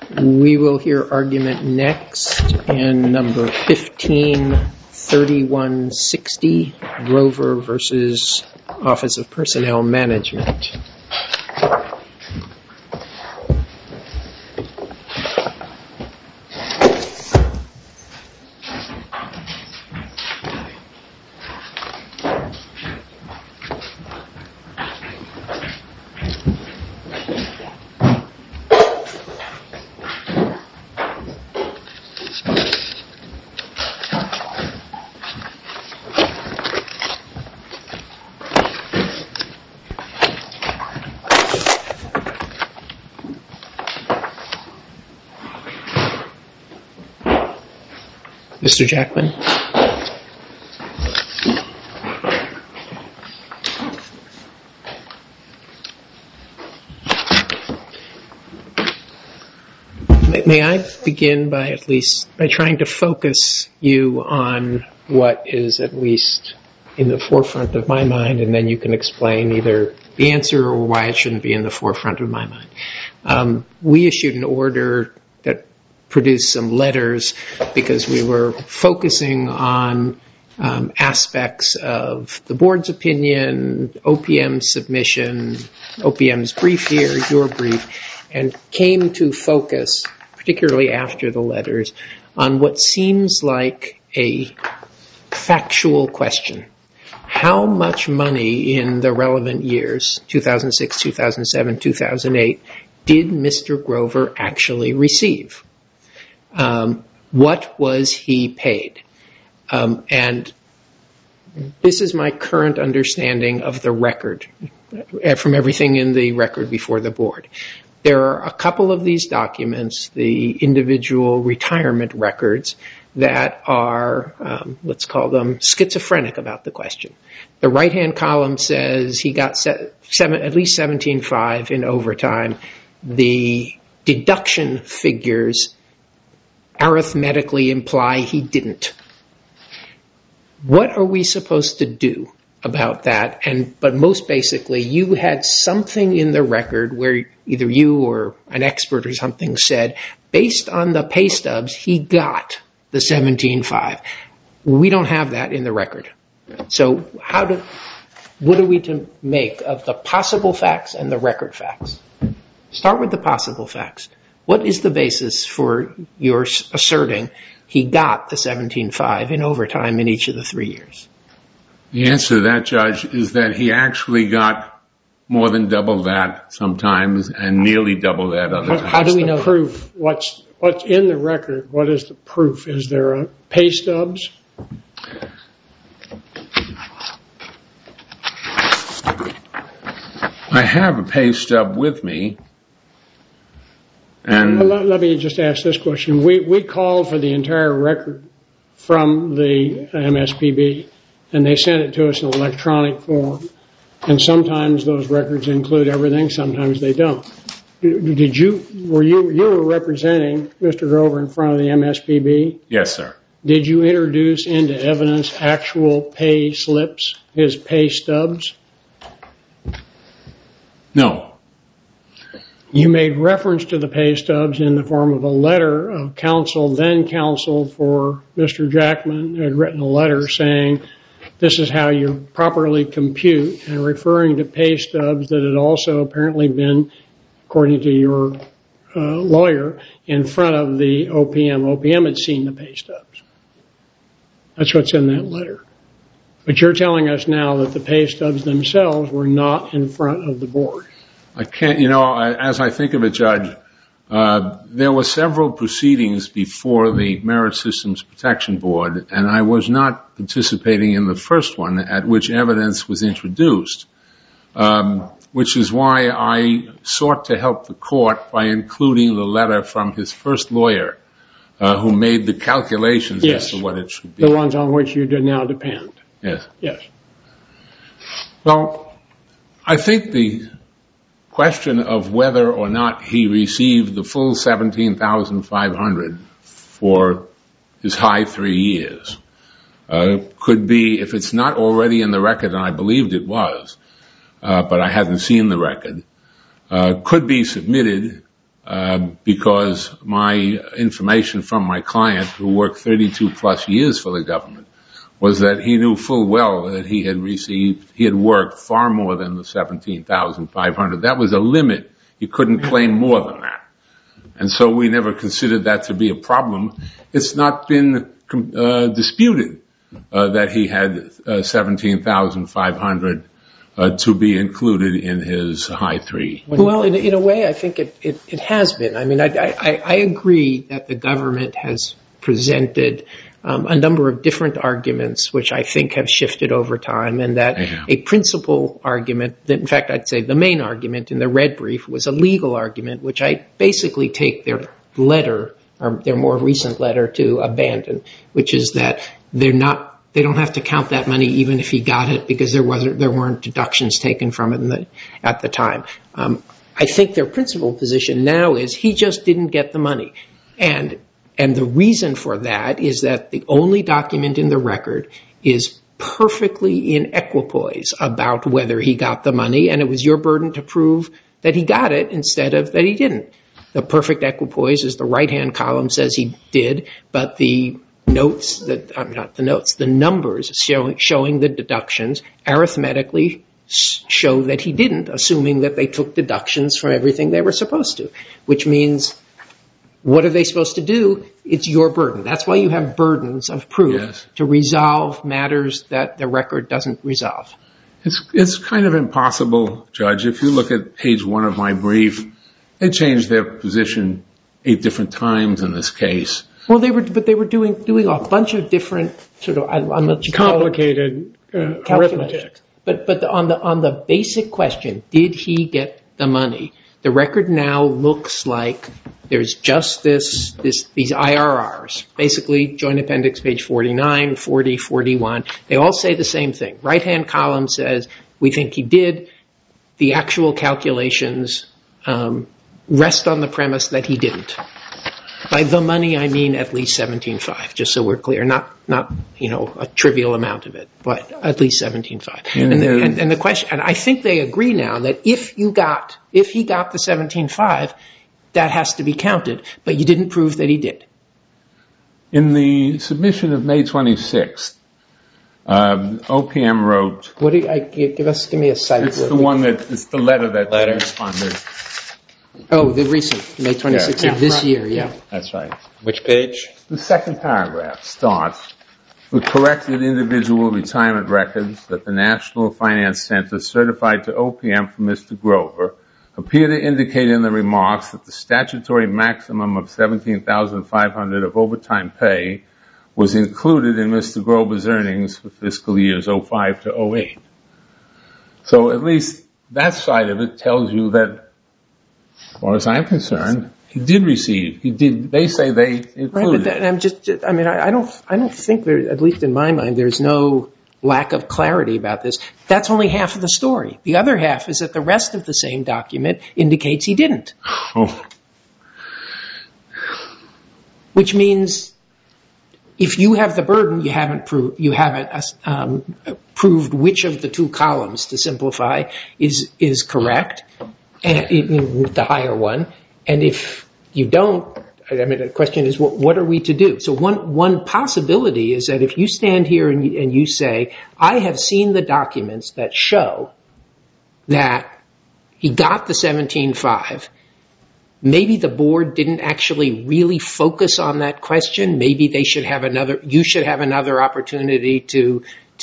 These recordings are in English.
We will hear argument next in number 153160, Grover versus Office of Personnel Management. Mr. Jackman. May I begin by trying to focus you on what is at least in the forefront of my mind, and then you can explain either the answer or why it shouldn't be in the forefront of my mind. We issued an order that produced some letters because we were focusing on aspects of the board's opinion, OPM's submission, OPM's brief here, your brief, and came to focus, particularly after the letters, on what seems like a factual question. How much money in the relevant years, 2006, 2007, 2008, did Mr. Grover actually receive? What was he paid? And this is my current understanding of the record, from everything in the record before the board. There are a couple of these documents, the individual retirement records, that are, let's call them, schizophrenic about the question. The right-hand column says he got at least 17.5 in overtime. The deduction figures arithmetically imply he didn't. What are we supposed to do about that? But most basically, you had something in the record where either you or an expert or something said, based on the pay stubs, he got the 17.5. We don't have that in the record. So what are we to make of the possible facts and the record facts? Start with the possible facts. What is the basis for your asserting he got the 17.5 in overtime in each of the 3 years? The answer to that, Judge, is that he actually got more than double that sometimes and nearly double that other times. How do we know? Proof. What's in the record? What is the proof? Is there a pay stubs? I have a pay stub with me. And let me just ask this question. We called for the entire record from the MSPB, and they sent it to us in electronic form. And sometimes those records include everything, sometimes they don't. You were representing Mr. Grover in front of the MSPB? Yes, sir. Did you introduce into evidence actual pay slips, his pay stubs? No. You made reference to the pay stubs in the form of a letter of counsel, then counsel for Mr. Jackman had written a letter saying this is how you properly compute, and referring to pay stubs that had also apparently been, according to your lawyer, in front of the OPM. OPM had seen the pay stubs. That's what's in that letter. But you're telling us now that the pay stubs themselves were not in front of the board. I can't, as I think of it, Judge, there were several proceedings before the Merit Systems Protection Board, and I was not participating in the first one at which evidence was introduced, which is why I sought to help the court by including the letter from his first lawyer, who made the calculations as to what it should be. The ones on which you now depend. Yes. Yes. Well, I think the question of whether or not he received the full $17,500 for his high 3 years could be, if it's not already in the record, and I believed it was, but I hadn't seen the record, could be submitted because my information from my client, who worked 32 plus years for the government, was that he knew full well that he had worked far more than the $17,500. That was a limit. You couldn't claim more than that. And so we never considered that to be a problem. It's not been disputed that he had $17,500 to be included in his high three. Well, in a way, I think it has been. I mean, I agree that the government has presented a number of different arguments, which I think have shifted over time, and that a principal argument, that in fact I'd say the main argument in the red brief, was a legal argument, which I basically take their letter, or their more recent letter, to abandon, which is that they don't have to count that money even if he got it, because there weren't deductions taken from it at the time. I think their principal position now is he just didn't get the money. And the reason for that is that the only document in the record is perfectly in equipoise about whether he got the money, and it was your burden to prove that he got it instead of that he didn't. The perfect equipoise is the right-hand column says he did, but the notes, the numbers showing the deductions arithmetically show that he didn't, assuming that they took deductions from everything they were supposed to, which means what are they supposed to do? It's your burden. That's why you have burdens of proof to resolve matters that the record doesn't resolve. It's kind of impossible, Judge. If you look at page 1 of my brief, they changed their position 8 different times in this case. Well, they were doing a bunch of different sort of complicated arithmetic. But on the basic question, did he get the money? The record now looks like there's just these IRRs, basically Joint Appendix page 49, 40, 41. They all say the same thing. Right-hand column says we think he did. The actual calculations rest on the premise that he didn't. By the money, I mean at least $17,500, just so we're clear. Not a trivial amount of it, but at least $17,500. And the question, and I think they agree now that if he got the $17,500, that has to be counted, but you didn't prove that he did. In the submission of May 26th, OPM wrote. Give me a cite. It's the letter that they responded. Oh, the recent, May 26th of this year, yeah. That's right. Which page? The second paragraph starts, the corrected individual retirement records that the National Finance Center certified to OPM for Mr. Grover appear to indicate in the remarks that the statutory maximum of $17,500 of overtime pay was included in Mr. Grover's earnings for fiscal years 05 to 08. So at least that side of it tells you that, as far as I'm concerned, he did receive. He did. They say they included. Right, I don't think there, at least in my mind, there's no lack of clarity about this. That's only half of the story. The other half is that the rest of the same document indicates he didn't. Oh. Which means if you have the burden, you haven't proved which of the two columns, to simplify, is correct, and the higher one. And if you don't, the question is, what are we to do? So one possibility is that if you stand here and you say, I have seen the documents that show that he got the $17,500, maybe the board didn't actually really focus on that question. Maybe you should have another opportunity to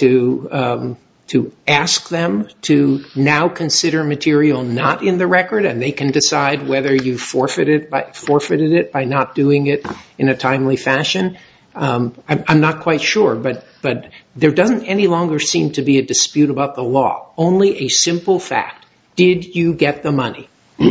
ask them to now consider material not in the record, and they can decide whether you forfeited it by not doing it in a timely fashion. I'm not quite sure, but there doesn't any longer seem to be a dispute about the law. Only a simple fact. Did you get the money?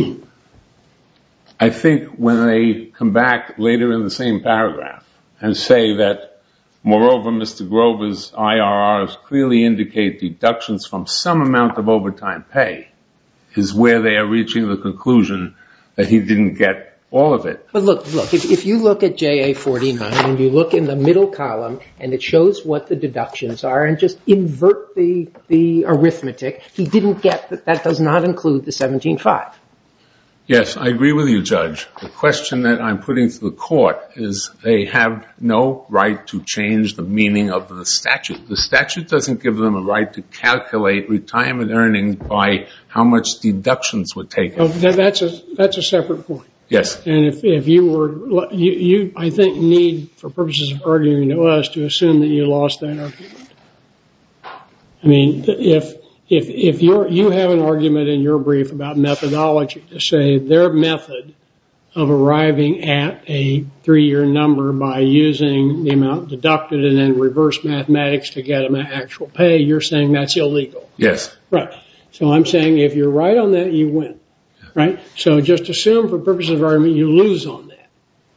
I think when they come back later in the same paragraph and say that, moreover, Mr. Grover's IRRs clearly indicate deductions from some amount of overtime pay, is where they are reaching the conclusion that he didn't get all of it. But look, if you look at JA 49 and you look in the middle column and it shows what the deductions are and just invert the arithmetic, he didn't get that. That does not include the $17,500. Yes, I agree with you, Judge. The question that I'm putting to the court is they have no right to change the meaning of the statute. The statute doesn't give them a right to calculate retirement earnings by how much deductions were taken. Oh, that's a separate point. Yes. And if you were, you I think need, for purposes of arguing to us, to assume that you lost that argument. I mean, if you have an argument in your brief about methodology to say their method of arriving at a 3-year number by using the amount deducted and then reverse mathematics to get them actual pay, you're saying that's illegal. Yes. Right. So I'm saying if you're right on that, you win. Right? So just assume for purposes of argument you lose on that.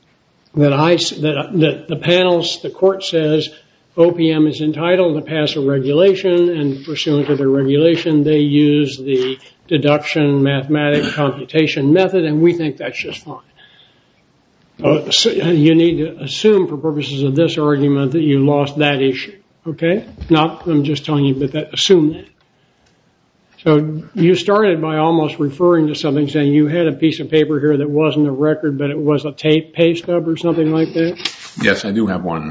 That the panels, the court says OPM is entitled to pass a regulation, and pursuant to the regulation, they use the deduction mathematic computation method, and we think that's just fine. So you need to assume for purposes of this argument that you lost that issue. Okay? Not, I'm just telling you, but assume that. So you started by almost referring to something, saying you had a piece of paper here that wasn't a record, but it was a pay stub or something like that? Yes, I do have one.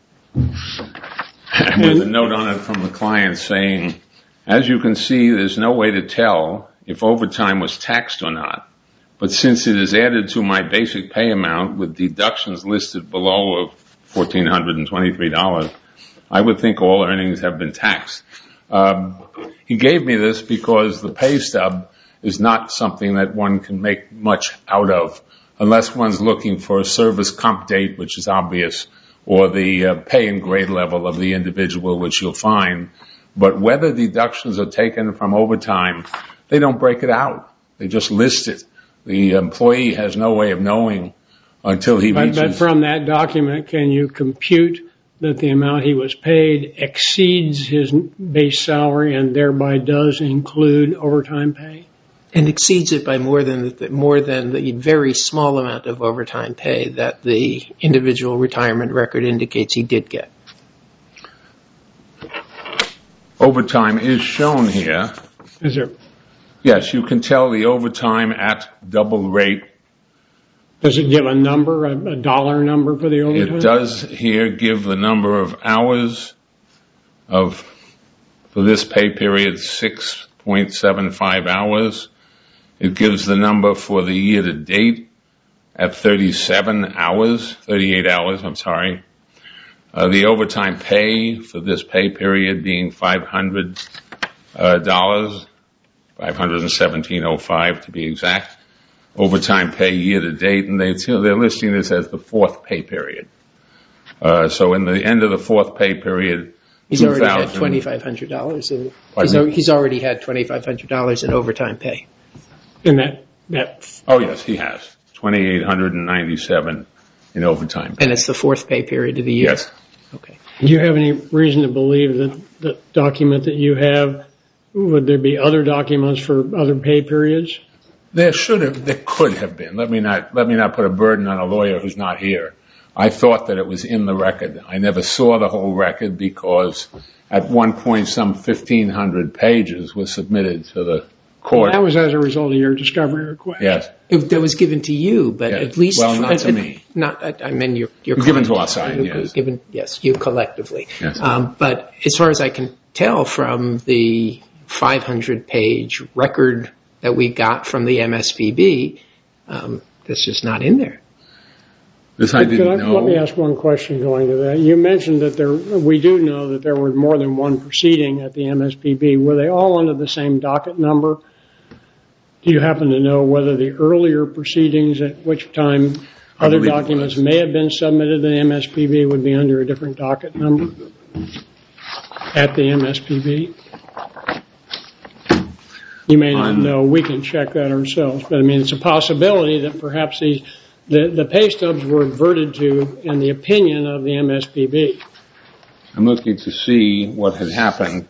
With a note on it from the client saying, as you can see, there's no way to tell if overtime was taxed or not. But since it is added to my basic pay amount with deductions listed below of $1,423, I would think all earnings have been taxed. He gave me this because the pay stub is not something that one can make much out of unless one's looking for a service comp date, which is obvious, or the pay and grade level of the individual, which you'll find. But whether deductions are taken from overtime, they don't break it out. They just list it. The employee has no way of knowing until he reaches... But from that document, can you compute that the amount he was paid exceeds his base salary and thereby does include overtime pay? And exceeds it by more than the very small amount of overtime pay that the individual retirement record indicates he did get. Overtime is shown here. Is there? Yes, you can tell the overtime at double rate. Does it give a number, a dollar number for the overtime? It does here give the number of hours for this pay period, 6.75 hours. It gives the number for the year to date at 38 hours, The overtime pay for this pay period being $500, $517.05 to be exact. Overtime pay year to date, and they're listing this as the fourth pay period. So in the end of the fourth pay period, he's already had $2,500. He's already had $2,500 in overtime pay. In that. Oh yes, he has $2,897 in overtime pay. And it's the fourth pay period of the year. Yes. Okay. Do you have any reason to believe that the document that you have, would there be other documents for other pay periods? There could have been. Let me not put a burden on a lawyer who's not here. I thought that it was in the record. I never saw the whole record because at one point some 1,500 pages were submitted to the court. Well, that was as a result of your discovery request. Yes. That was given to you, but yes. At least... Well, not to me. I mean, your given to our side, yes. Yes, you collectively. Yes. But as far as I can tell from the 500-page record that we got from the MSPB, that's just not in there. This I didn't know. Let me ask one question going to that. You mentioned that we do know that there were more than one proceeding at the MSPB. Were they all under the same docket number? Do you happen to know whether the earlier proceedings at which time other documents may have been submitted to the MSPB would be under a different docket number at the MSPB? You may not know. We can check that ourselves. But, I mean, it's a possibility that perhaps the pay stubs were adverted to in the opinion of the MSPB. I'm looking to see what had happened.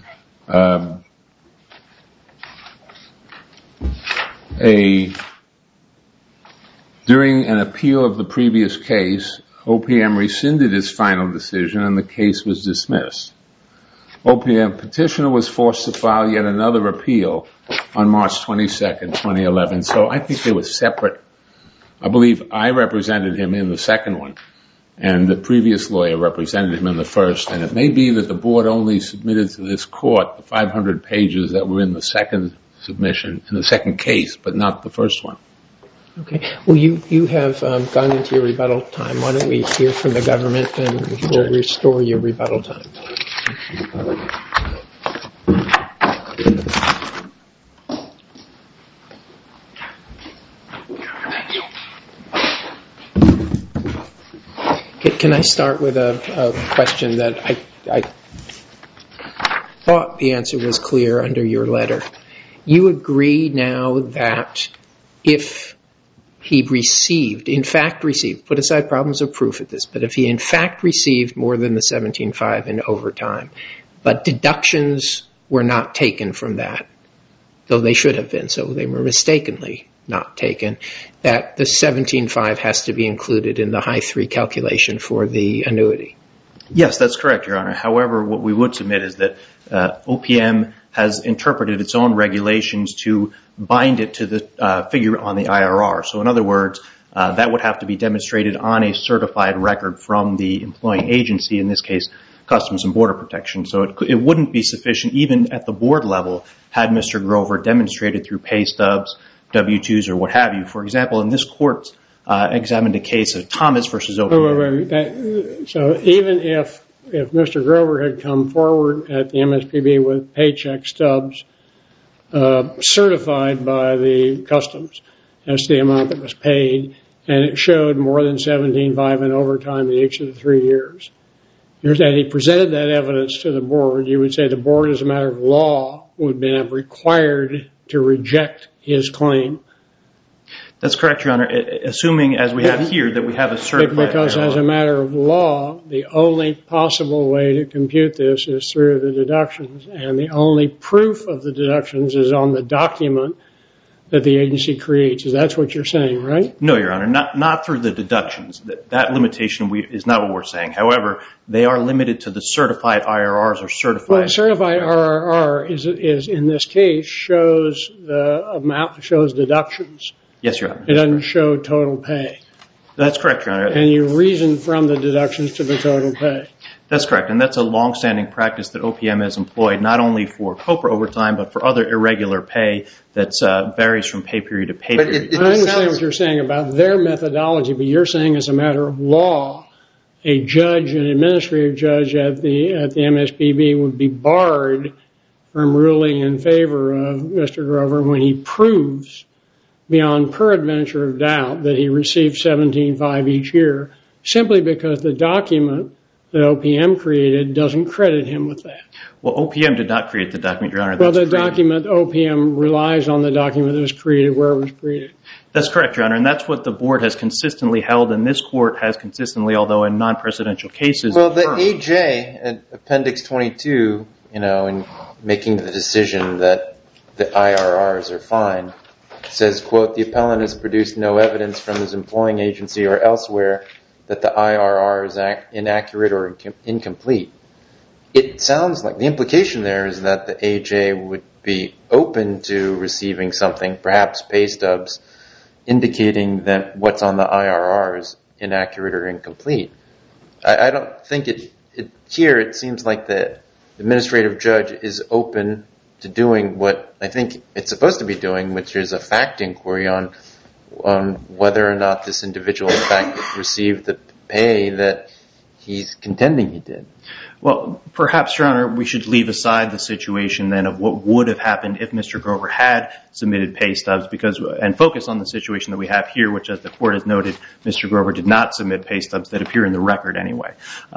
During an appeal of the previous case, OPM rescinded its final decision and the case was dismissed. OPM petitioner was forced to file yet another appeal on March 22nd, 2011. So I think they were separate. I believe I represented him in the second one, and the previous lawyer represented him in the first. And it may be that the board only submitted to this court the 500 pages that were in the second submission, in the second case, but not the first one. Okay. Well, you have gone into your rebuttal time. Why don't we hear from the government, and we'll restore your rebuttal time. Can I start with a question that I thought the answer was clear under your letter? You agree now that if he in fact received, put aside problems of proof at this, but if he in fact received more than the $17,500 in overtime, but deductions were not taken from that, though they should have been, so they were mistakenly not taken, that the $17,500 has to be included in the high 3 calculation for the annuity. Yes, that's correct, Your Honor. However, what we would submit is that OPM has interpreted its own regulations to bind it to the figure on the IRR. So in other words, that would have to be demonstrated on a certified record from the employing agency, in this case, Customs and Border Protection. So it wouldn't be sufficient, even at the board level, had Mr. Grover demonstrated through pay stubs, W-2s, or what have you. For example, in this court examined a case of Thomas versus OPM. So even if Mr. Grover had come forward at the MSPB with paycheck stubs certified by the Customs as the amount that was paid, and it showed more than $17,500 in overtime in each of the 3 years, and he presented that evidence to the board, you would say the board, as a matter of law, would be required to reject his claim. That's correct, Your Honor, assuming, as we have here, that we have a certified Because IRR. as a matter of law, the only possible way to compute this is through the deductions, and the only proof of the deductions is on the document that the agency creates. That's what you're saying, right? No, Your Honor, not through the deductions. That limitation is not what we're saying. However, they are limited to the certified IRRs or certified... Well, the certified IRR is in this case, shows the amount, shows deductions. Yes, Your Honor. It doesn't show total pay. That's correct, Your Honor. And you reason from the deductions to the total pay. That's correct, and that's a long-standing practice that OPM has employed, not only for COPRA overtime, but for other irregular pay that varies from pay period to pay period. I understand what you're saying about their methodology, but you're saying as a matter of law, a judge, an administrative judge at the MSPB would be barred from ruling in favor of Mr. Grover when he proves beyond peradventure of doubt that he received $17,500 each year, simply because the document that OPM created doesn't credit him with that. Well, OPM did not create the document, Your Honor. Well, the document, OPM relies on the document that was created where it was created. That's correct, Your Honor, and that's what the board has consistently held, and this court has consistently, although in non-presidential cases... Well, the AJ, in Appendix 22, in making the decision that the IRRs are fine, says, quote, the appellant has produced no evidence from his employing agency or elsewhere that the IRR is inaccurate or incomplete. It sounds like the implication there is that the AJ would be open to receiving something, perhaps pay stubs, indicating that what's on the IRR is inaccurate or incomplete. I don't think here it seems like the administrative judge is open to doing what I think it's supposed to be doing, which is a fact inquiry on whether or not this individual in fact received the pay that he's contending he did. Well, perhaps, Your Honor, we should leave aside the situation then of what would have happened if Mr. Grover had submitted pay stubs and focus on the situation that we have here, which, as the court has noted, Mr. Grover did not submit pay stubs that appear in the record anyway.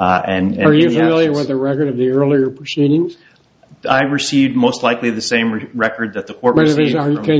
Are you familiar with the record of the earlier proceedings? I received most likely the same record that the court received. Can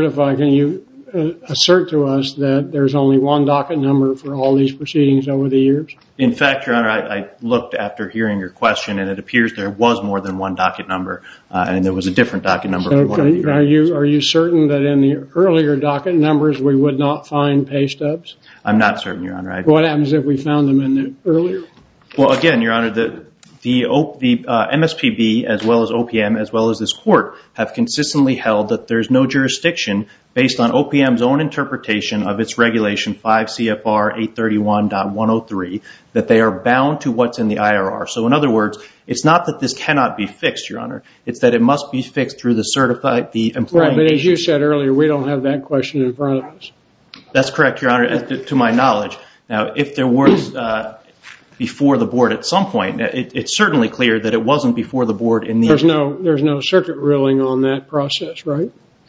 you assert to us that there's only one docket number for all these proceedings over the years? In fact, Your Honor, I looked after hearing your question, and it appears there was more than one docket number, and there was a different docket number. Are you certain that in the earlier docket numbers we would not find pay stubs? I'm not certain, Your Honor. What happens if we found them in the earlier? Well, again, Your Honor, the MSPB, as well as OPM, as well as this court, have consistently held that there's no jurisdiction based on OPM's own interpretation of its regulation 5 CFR 831.103, that they are bound to what's in the IRR. So in other words, it's not that this cannot be fixed, Your Honor. It's that it must be fixed through the employing Right, but as agency. you said earlier, we don't have that question in front of us. That's correct, Your Honor, to my knowledge. Now, if there was before the board at some point, it's certainly clear that it wasn't before the board in the... There's no circuit ruling on that process, right?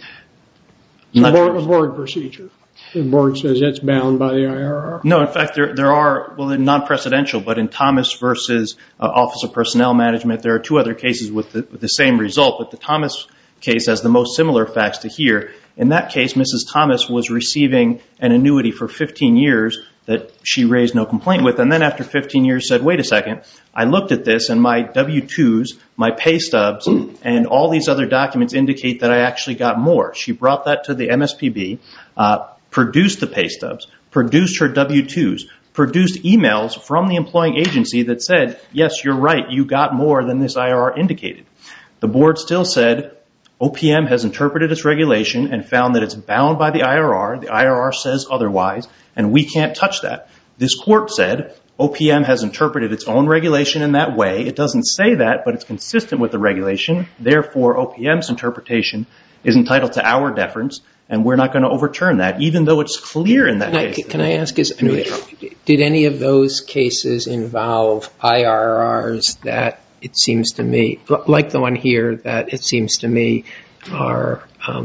A board procedure. The board says it's bound by the IRR. No, in fact, there are, well, non-precedential, but in Thomas versus Office of Personnel Management, there are two other cases with the same result, but the Thomas case has the most similar facts to here. In that case, Mrs. Thomas was receiving an annuity for 15 years that she raised no complaint with, and then after 15 years said, wait a second, I looked at this and my W-2s, my pay stubs, and all these other documents indicate that I actually got more. She brought that to the MSPB, produced the pay stubs, produced her W-2s, produced emails from the employing agency that said, yes, you're right, you got more than this IRR indicated. The board still said, OPM has interpreted its regulation and found that it's bound by the IRR. The IRR says otherwise, and we can't touch that. This court said, OPM has interpreted its own regulation in that way. It doesn't say that, but it's consistent with the regulation. Therefore, OPM's interpretation is entitled to our deference, and we're not going to overturn that, even though it's clear in that case. Can I ask, did any of those cases involve IRRs that it seems to me, like the one here, that it seems to me are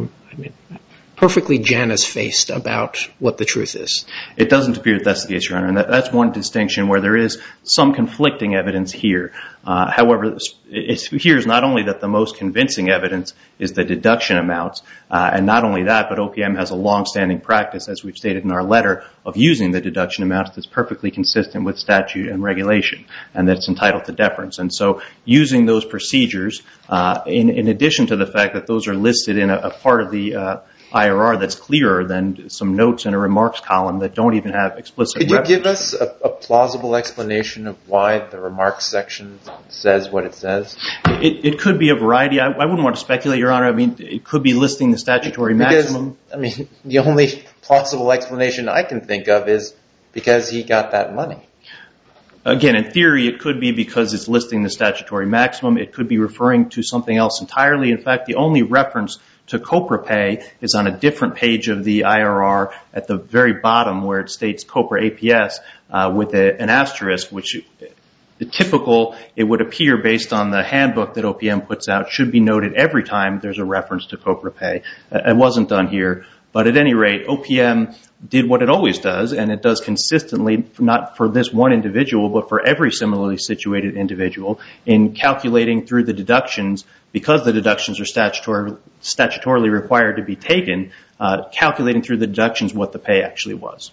perfectly Janus-faced about what the truth is? It doesn't appear that that's the case, Your Honor, and that's one distinction where there is some conflicting evidence here. However, it appears not only that the most convincing evidence is the deduction amounts, and not only that, but OPM has a long-standing practice, as we've stated in our letter, of using the deduction amounts that's perfectly consistent with statute and regulation, and that's entitled to deference. And so using those procedures, in addition to the fact that those are listed in a part of the IRR that's clearer than some notes in a remarks column that don't even have explicit reference. Could you give us a plausible explanation of why the remarks section says what it says? It could be a variety. I wouldn't want to speculate, Your Honor. I mean, it could be listing the statutory maximum. The only plausible explanation I can think of is because he got that money. Again, in theory, it could be because it's listing the statutory maximum. It could be referring to something else entirely. In fact, the only reference to COPRA pay is on a different page of the IRR at the very bottom where it states COPRA APS with an asterisk, which typical, it would appear based on the handbook that OPM puts out, should be noted every time there's a reference to COPRA pay. It wasn't done here. But at any rate, OPM did what it always does, and it does consistently, not for this one individual, but for every similarly situated individual, in calculating through the deductions, because the deductions are statutorily required to be taken, calculating through the deductions what the pay actually was.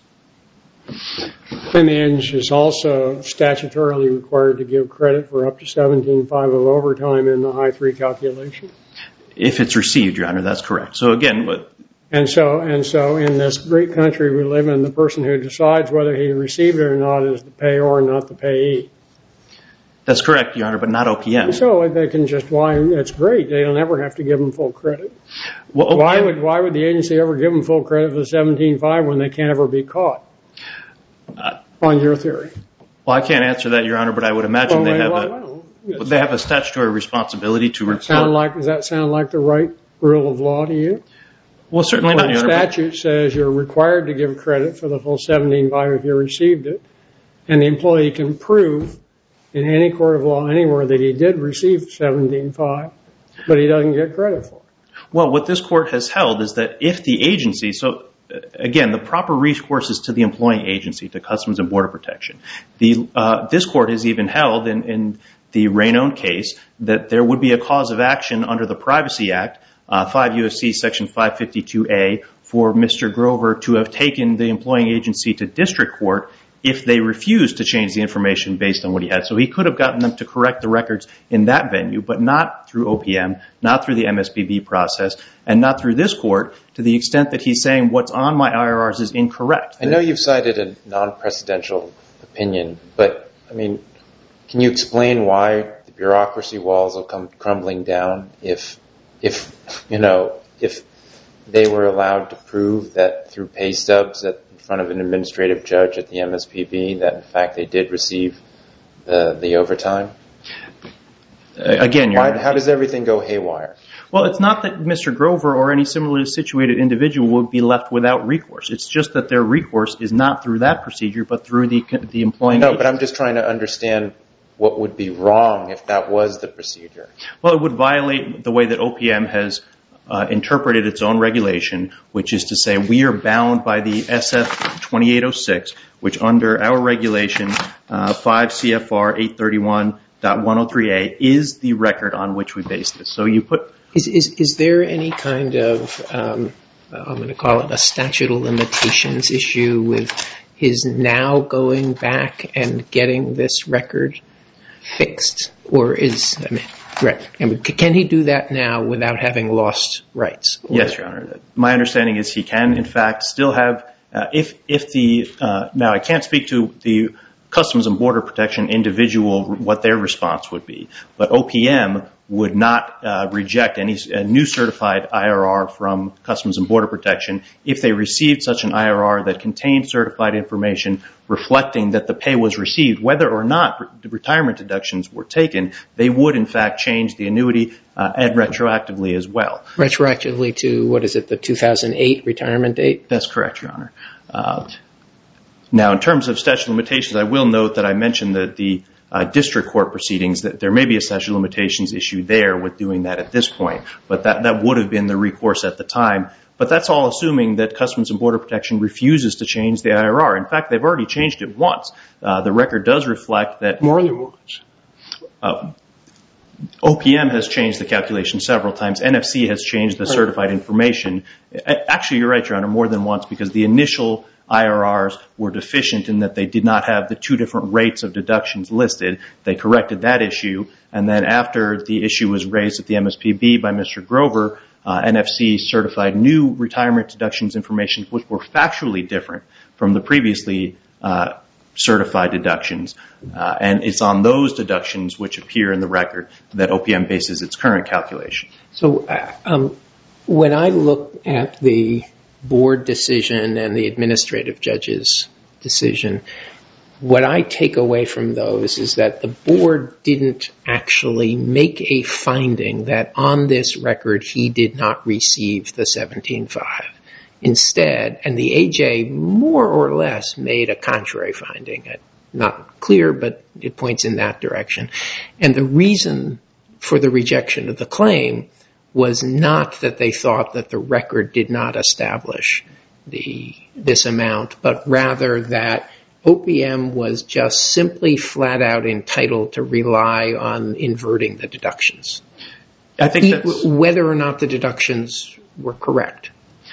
And the agency is also statutorily required to give credit for up to 17.5 of overtime in the I-3 calculation. If it's received, Your Honor, that's correct. So again, And so in this great country we live in, the person who decides whether he received it or not is the payor, not the payee. that's correct, Your Honor, but not OPM. So they can just, it's great. They don't ever have to give them full credit. Well, Why would the agency ever give them full credit for the 17.5 when they can't ever be caught? On your theory. Well, I can't answer that, Your Honor, but I would imagine they have a statutory responsibility to report. Does that sound like the right rule of law to you? Well, certainly not, Your Honor. The statute says you're required to give credit for the full 17.5 if you received it, and the employee can prove in any court of law anywhere that he did receive 17.5, but he doesn't get credit for it. Well, what this court has held is that if the agency, so again, the proper recourse is to the employing agency, to Customs and Border Protection. This court has even held in the Raynone case that there would be a cause of action under the Privacy Act, 5 U.S.C. Section 552A, for Mr. Grover to have taken the employing agency to district court if they refused to change the information based on what he had. So he could have gotten them to correct the records in that venue, but not through OPM, not through the MSPB process, and not through this court to the extent that he's saying what's on my IRRs is incorrect. I know you've cited a non-precedential opinion, but, I mean, Can you explain why the bureaucracy walls will come crumbling down if they were allowed to prove that through pay stubs in front of an administrative judge at the MSPB that in fact they did receive the overtime? Again, how does everything go haywire? Well, it's not that Mr. Grover or any similarly situated individual would be left without recourse. It's just that their recourse is not through that procedure, but through the employing No, agent. but I'm just trying to understand what would be wrong if that was the procedure. Well, it would violate the way that OPM has interpreted its own regulation, which is to say we are bound by the SF 2806, which under our regulation, 5 CFR 831.103A, is the record on which we base this. So you put... Is there any kind of, I'm going to call it a statute of limitations issue with his now going back and getting this record fixed? Or can he do that now without having lost rights? Yes, Your Honor. My understanding is he can, in fact, still have, now I can't speak to the Customs and Border Protection individual, what their response would be, but OPM would not reject any new certified IRR from Customs and Border Protection if they received such an IRR that contained certified information reflecting that the pay was received. Whether or not the retirement deductions were taken, they would, in fact, change the annuity and retroactively as well. Retroactively to, what is it, the 2008 retirement date? That's correct, Your Honor. Now, in terms of statute of limitations, I will note that I mentioned that the district court proceedings, that there may be a statute of limitations issue there with doing that at this point, but that would have been the recourse at the time. But that's all assuming that Customs and Border Protection refuses to change the IRR. In fact, they've already changed it once. The record does reflect that... More than once. OPM has changed the calculation several times. NFC has changed the certified information. Actually, you're right, Your Honor, more than once, because the initial IRRs were deficient in that they did not have the two different rates of deductions listed. They corrected that issue, and then after the issue was raised at the MSPB by Mr. Grover, NFC certified new retirement deductions information, which were factually different from the previously certified deductions. And it's on those deductions which appear in the record that OPM bases its current calculation. So when I look at the board decision and the administrative judge's decision, what I take away from those is that the board didn't actually make a finding that on this record he did not receive the 17.5. Instead, and the AJ more or less made a contrary finding. Not clear, but it points in that direction. And the reason for the rejection of the claim was not that they thought that the record did not establish this amount, but rather that OPM was just simply flat out entitled to rely on inverting the deductions. I think whether or not the deductions were correct.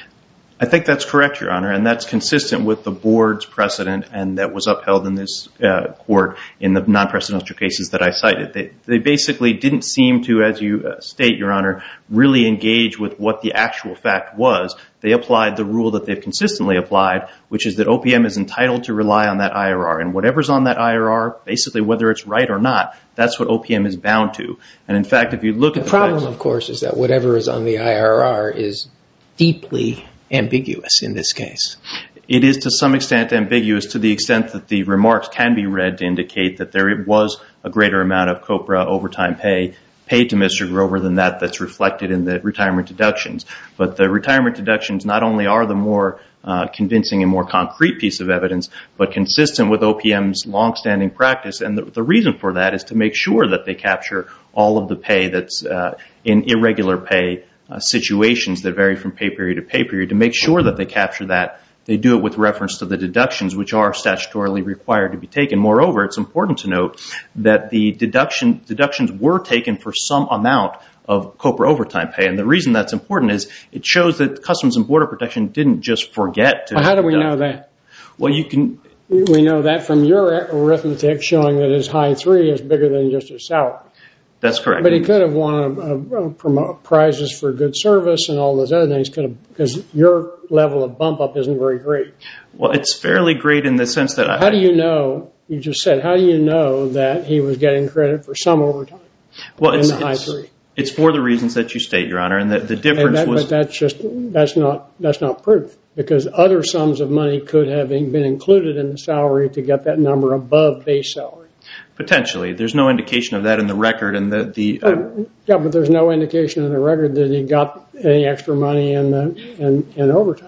I think that's correct, Your Honor, and that's consistent with the board's precedent and that was upheld in this court in the non-precedential cases that I cited. They basically didn't seem to, as you state, Your Honor, really engage with what the actual fact was. They applied the rule that they've consistently applied, which is that OPM is entitled to rely on that IRR. And whatever's on that IRR, basically whether it's right or not, that's what OPM is bound to. And in fact, if you look at the problem, of course, is that whatever is on the IRR is deeply ambiguous in this case. It is to some extent ambiguous to the extent that the remarks can be read to indicate that there was a greater amount of COPRA overtime pay paid to Mr. Grover than that's reflected in the retirement deductions. But the retirement deductions not only are the more convincing and more concrete piece of evidence, but consistent with OPM's longstanding practice. And the reason for that is to make sure that they capture all of the pay that's in irregular pay situations that vary from pay period to pay period. To make sure that they capture that, they do it with reference to the deductions, which are statutorily required to be taken. Moreover, it's important to note that the deductions were taken for some amount of COPRA overtime pay. And the reason that's important is it shows that Customs and Border Protection didn't just forget to... Well, how do we know that? Well, you can... We know that from your arithmetic showing that his high 3 is bigger than just his salary. That's correct. But he could have won prizes for good service and all those other things, because your level of bump up isn't very great. Well, it's fairly great in the sense that... How do you know You just said, how do you know that he was getting credit for some overtime in the high three? It's for the reasons that you state, Your Honor, and the difference was... But that's not proof, because other sums of money could have been included in the salary to get that number above base salary. Potentially. There's no indication of that in the record. And yeah, but there's no indication in the record that he got any extra money in overtime.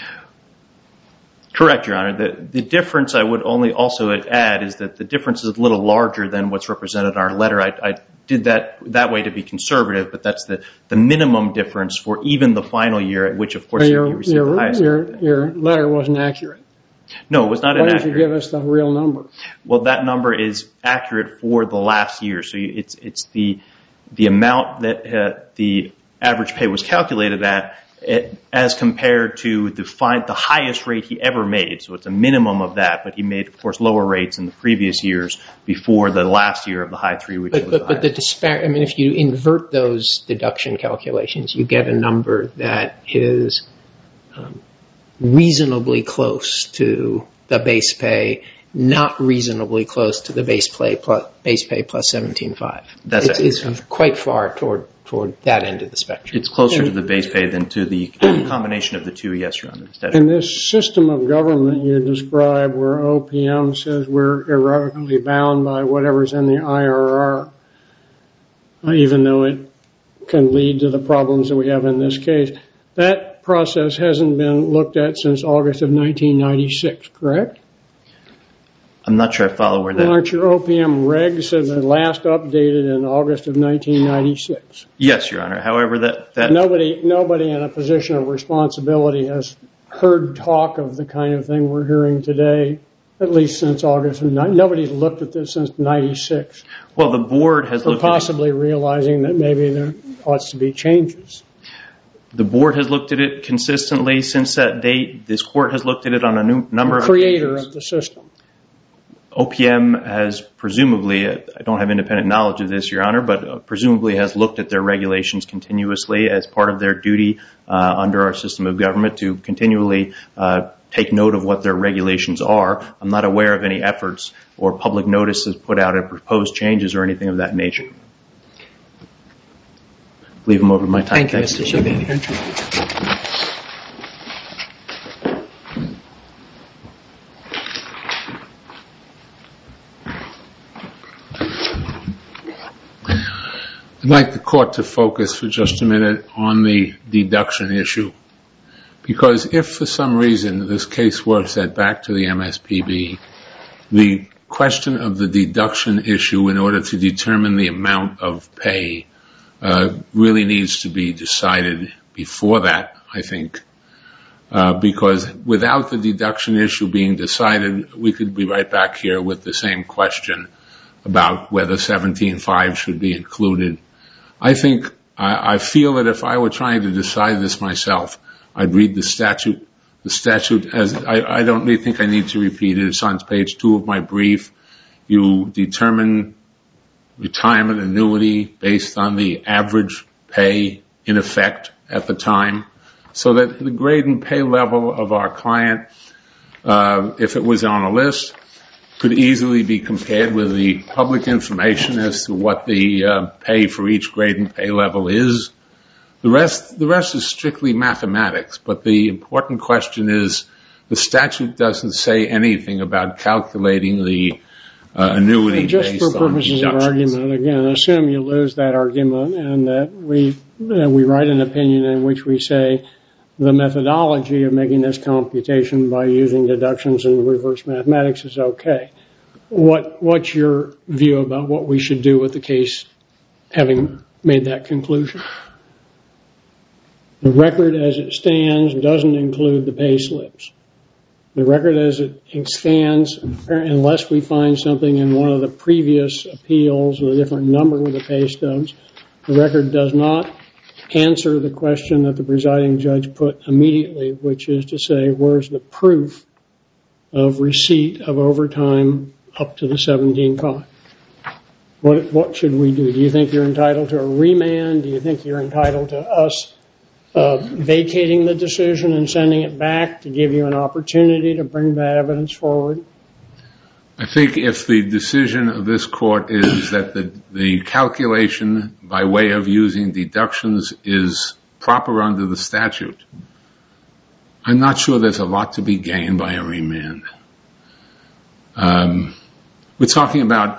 Correct, Your Honor. The difference I would only also add is that the difference is a little larger than what's represented in our letter. I did that way to be conservative, but that's the minimum difference for even the final year at which, of course, you received the highest. Your letter wasn't accurate. No, it was not inaccurate. Why don't you give us the real number? Well, that number is accurate for the last year. So it's the amount that the average pay was calculated at as compared to the highest rate he ever made. So it's a minimum of that, but he made, of course, lower rates in the previous years before the last year of the high three, which was the highest. But if you invert those deduction calculations, you get a number that is reasonably close to the base pay, not reasonably close to the base pay plus 17.5. It's quite far toward that end of the spectrum. It's closer to the base pay than to the combination of the two, yes, Your Honor. In this system of government you describe where OPM says we're irrevocably bound by whatever's in the IRR, even though it can lead to the problems that we have in this case, that process hasn't been looked at since August of 1996, correct? I'm not sure I follow where that... Aren't your OPM regs last updated in August of 1996? Yes, Your Honor. However, that... Nobody in a position of responsibility has heard talk of the kind of thing we're hearing today, at least since August of 1996. Nobody's looked at this since 1996. Well, the board has looked at it... Possibly realizing that maybe there ought to be changes. The board has looked at it consistently since that date. This court has looked at it on a number of occasions. Creator of the system. OPM has presumably, I don't have independent knowledge of this, Your Honor, but presumably has looked at their regulations continuously as part of their duty under our system of government to continually take note of what their regulations are. I'm not aware of any efforts or public notices put out of proposed changes or anything of that nature. Leave them over my time. Thank you, Mr. Shabani. I'd like the court to focus for just a minute on the deduction issue. Because if for some reason this case were sent back to the MSPB, the question of the deduction issue in order to determine the amount of pay really needs to be decided before that, I think. Because without the deduction issue being decided, we could be right back here with the same question about whether 17.5 should be included. I feel that if I were trying to decide this myself, I'd read the statute. The statute, as I don't really think I need to repeat it. It's on page 2 of my brief. You determine retirement annuity based on the average pay in effect at the time, so that the grade and pay level of our client, if it was on a list, could easily be compared with the public information as to what the pay for each grade and pay level is. The rest is strictly mathematics, but the important question is the statute doesn't say anything about calculating the annuity based on deductions. Just for purposes of argument, again, assume you lose that argument and that we write an opinion in which we say the methodology of making this computation by using deductions and reverse mathematics is okay. What's your view about what we should do with the case having made that conclusion? The record as it stands doesn't include the pay slips. The record as it stands, unless we find something in one of the previous appeals with a different number with the pay stubs, the record does not answer the question that the presiding judge put immediately, which is to say, where's the proof of receipt of overtime up to the 17.5? What should we do? Do you think you're entitled to a remand? Do you think you're entitled to us vacating the decision and sending it back to give you an opportunity to bring that evidence forward? I think if the decision of this court is that the calculation by way of using deductions is proper under the statute, I'm not sure there's a lot to be gained by a remand. We're talking about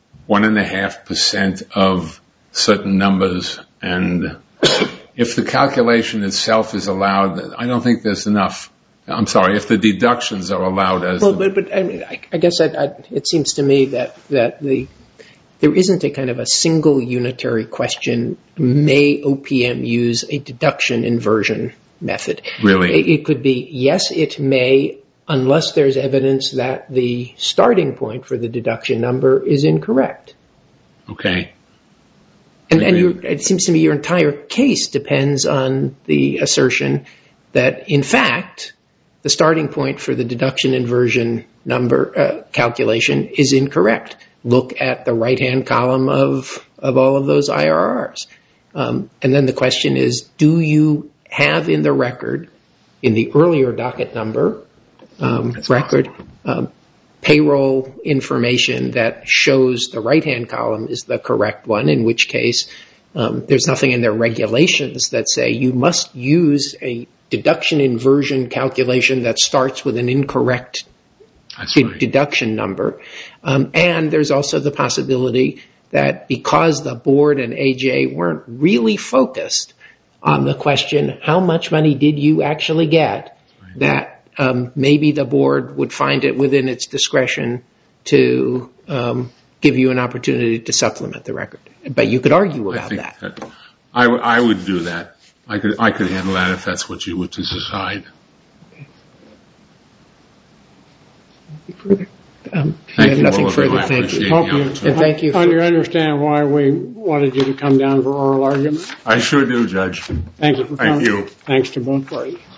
1.5% of certain numbers, and if the calculation itself is allowed, I don't think there's enough. I'm sorry, if the deductions are allowed as... Well, but I mean, I guess it seems to me that there isn't a kind of a single unitary question, may OPM use a deduction inversion method? Really? It could be, yes, it may, unless there's evidence that the starting point for the deduction number is incorrect. Okay. And it seems to me your entire case depends on the assertion that, in fact, the starting point for the deduction inversion number calculation is incorrect. Look at the right-hand column of all of those IRRs. And then the question is, do you have in the record, in the earlier docket number record, payroll information that shows the right-hand column is the correct one, in which case there's nothing in their regulations that say you must use a deduction inversion calculation that starts with an incorrect deduction number. And there's also the possibility that because the board and AJ weren't really focused on the question, how much money did you actually get, that maybe the board would find it within its discretion to give you an opportunity to supplement the record. But you could argue about that. I would do that. I could handle that if that's what you would decide. Nothing further. Thank you. And thank you. You understand why we wanted you to come down for oral argument? I sure do, Judge. Thank you for coming. Thank you. Thanks to both parties.